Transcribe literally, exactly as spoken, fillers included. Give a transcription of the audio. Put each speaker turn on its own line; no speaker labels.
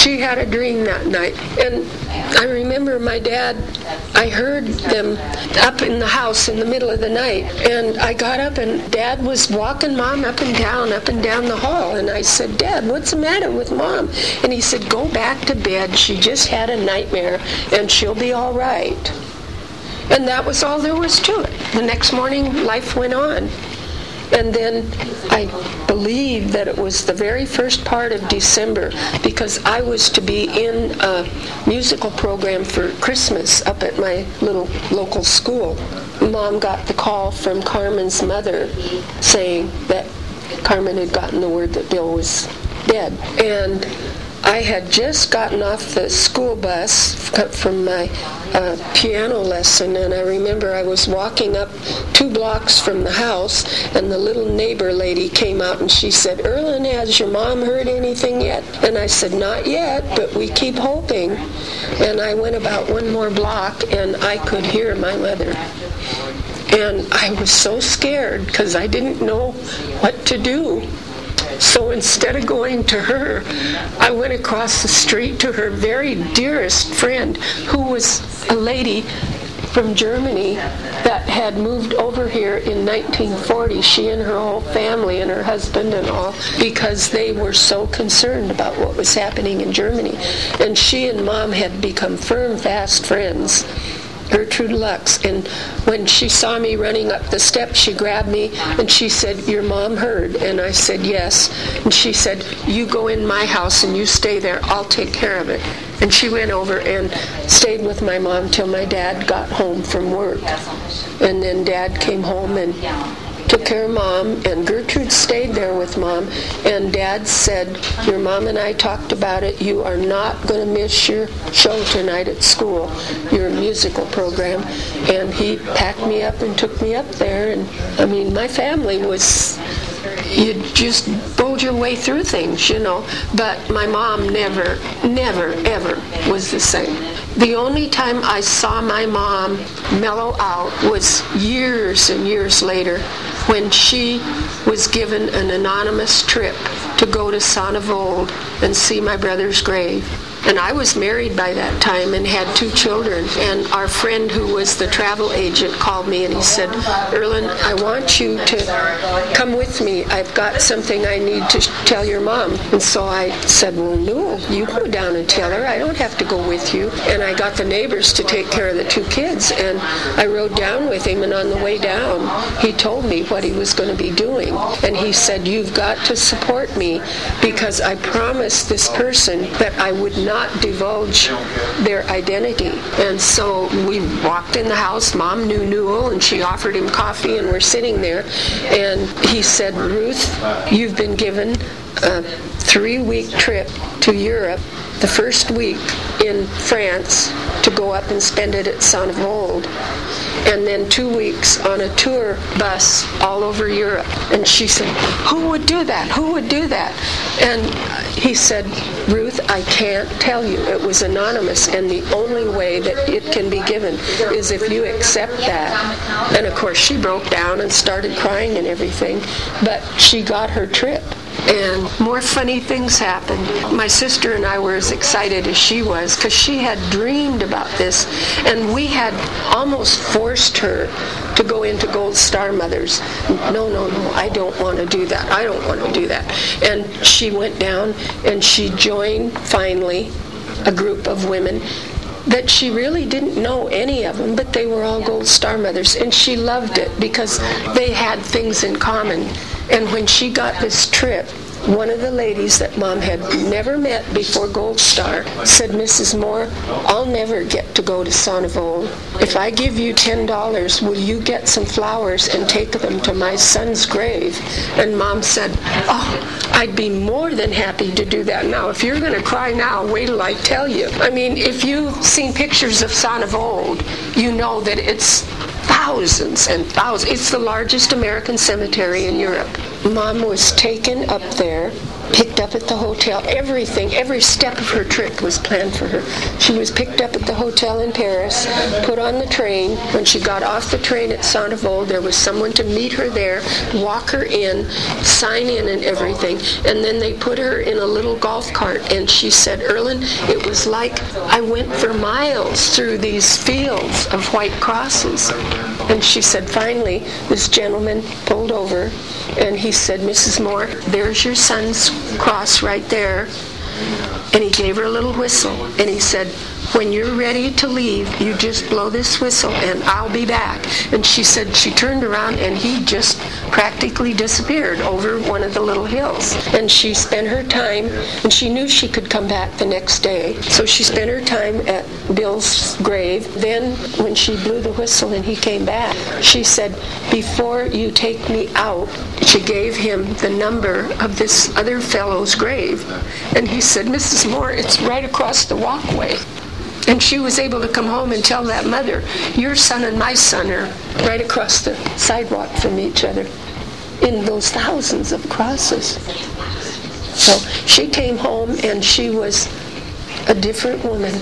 she had a dream that night. And I remember my dad, I heard them up in the house in the middle of the night. And I got up and Dad was walking Mom up and down, up and down the hall. And I said, Dad, what's the matter with Mom? And he said, go back to bed. She just had a nightmare and she'll be all right. And that was all there was to it. The next morning, life went on. And then I believe that it was the very first part of December, because I was to be in a musical program for Christmas up at my little local school. Mom got the call from Carmen's mother saying that Carmen had gotten the word that Bill was dead. And I had just gotten off the school bus from my uh, piano lesson, and I remember I was walking up two blocks from the house, and the little neighbor lady came out and she said, Erlen, has your mom heard anything yet? And I said, not yet, but we keep hoping. And I went about one more block, and I could hear my mother. And I was so scared because I didn't know what to do. So instead of going to her, I went across the street to her very dearest friend, who was a lady from Germany that had moved over here in nineteen forty, she and her whole family and her husband and all, because they were so concerned about what was happening in Germany. And she and Mom had become firm, fast friends. Gertrude Lux. And when she saw me running up the steps, she grabbed me and she said, your mom heard? And I said, yes. And she said, you go in my house and you stay there. I'll take care of it. And she went over and stayed with my mom till my dad got home from work. And then Dad came home and took care of Mom, and Gertrude stayed there with Mom, and Dad said, your mom and I talked about it, you are not going to miss your show tonight at school, your musical program. And he packed me up and took me up there, and I mean, my family was, you just bowed your way through things, you know, but my mom never, never, ever was the same. The only time I saw my mom mellow out was years and years later, when she was given an anonymous trip to go to Sonneveld and see my brother's grave. And I was married by that time and had two children. And our friend who was the travel agent called me and he said, Erlen, I want you to come with me. I've got something I need to tell your mom. And so I said, well, no, you go down and tell her. I don't have to go with you. And I got the neighbors to take care of the two kids. And I rode down with him, and on the way down, he told me what he was going to be doing. And he said, you've got to support me, because I promised this person that I would not not divulge their identity. And so we walked in the house. Mom knew Newell, and she offered him coffee, and we're sitting there. And he said, Ruth, you've been given a three-week trip to Europe, the first week in France, to go up and spend it at Sonneveld, and then two weeks on a tour bus all over Europe. And she said, who would do that? Who would do that? And he said, Ruth, I can't tell you. It was anonymous, and the only way that it can be given is if you accept that. And of course, she broke down and started crying and everything, but she got her trip. And more funny things happened. My sister and I were as excited as she was, because she had dreamed about this, and we had almost forced her to go into Gold Star Mothers. No, no, no, I don't want to do that. I don't want to do that. And she went down and she joined, finally, a group of women that she really didn't know any of them, but they were all Gold Star Mothers, and she loved it because they had things in common. And when she got this trip, one of the ladies that Mom had never met before Gold Star said, Missus Moore, I'll never get to go to Sonneveld. If I give you ten dollars, will you get some flowers and take them to my son's grave? And Mom said, oh, I'd be more than happy to do that. Now, if you're going to cry now, wait till I tell you. I mean, if you've seen pictures of Sonneveld, you know that it's thousands and thousands. It's the largest American cemetery in Europe. Mom was taken up there, picked up at the hotel. Everything, every step of her trip was planned for her. She was picked up at the hotel in Paris, put on the train. When she got off the train at Saint-Avold, there was someone to meet her there, walk her in, sign in and everything. And then they put her in a little golf cart. And she said, Erlen, it was like I went for miles through these fields of white crosses. And she said, finally, this gentleman pulled over, and he said, Missus Moore, there's your son's cross right there. And he gave her a little whistle, and he said, when you're ready to leave, you just blow this whistle and I'll be back. And she said she turned around and he just practically disappeared over one of the little hills. And she spent her time, and she knew she could come back the next day, so she spent her time at Bill's grave. Then when she blew the whistle and he came back, she said, before you take me out, she gave him the number of this other fellow's grave. And he said, Missus Moore, it's right across the walkway. And she was able to come home and tell that mother, your son and my son are right across the sidewalk from each other in those thousands of crosses. So she came home and she was a different woman.